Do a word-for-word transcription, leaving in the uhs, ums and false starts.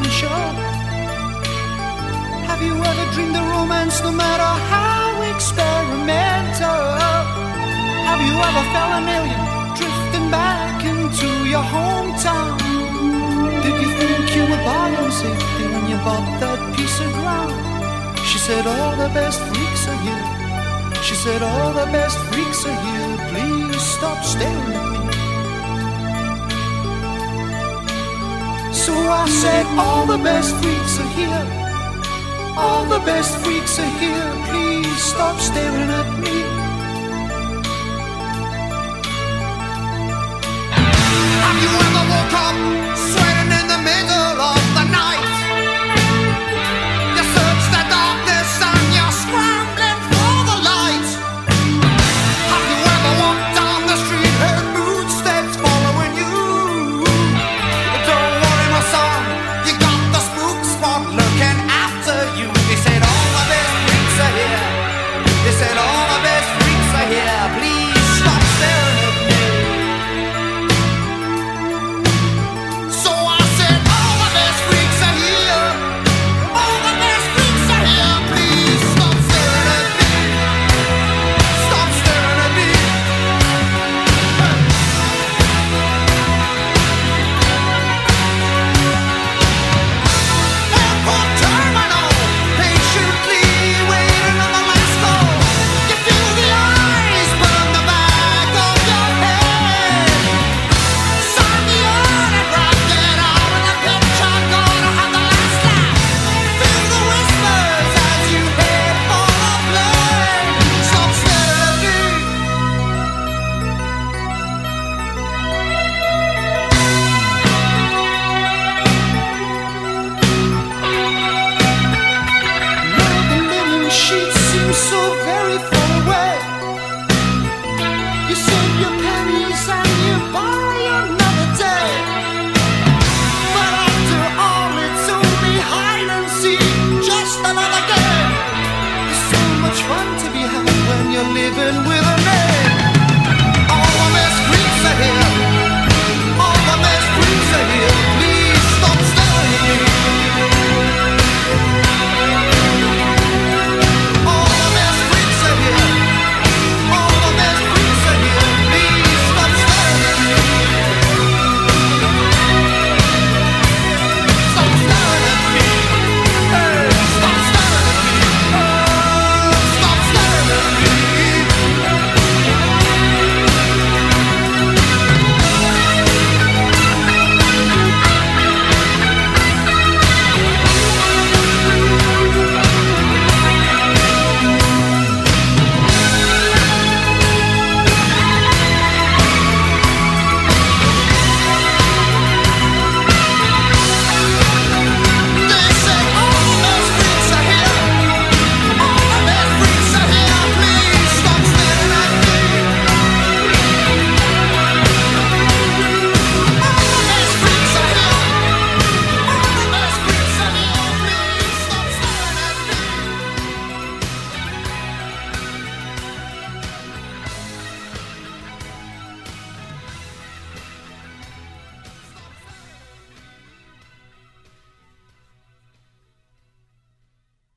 show. Have you ever dreamed of romance, no matter how experimental? Have you ever felt an alien drifting back into your hometown? Did you think you were bought on safety when you bought that piece of ground? She said all the best freaks are here. She said all the best freaks are here. Please stop staring at me. So I said all the best freaks are here. All the best freaks are here. Please stop staring at me. Have you ever woke up sweating in the middle of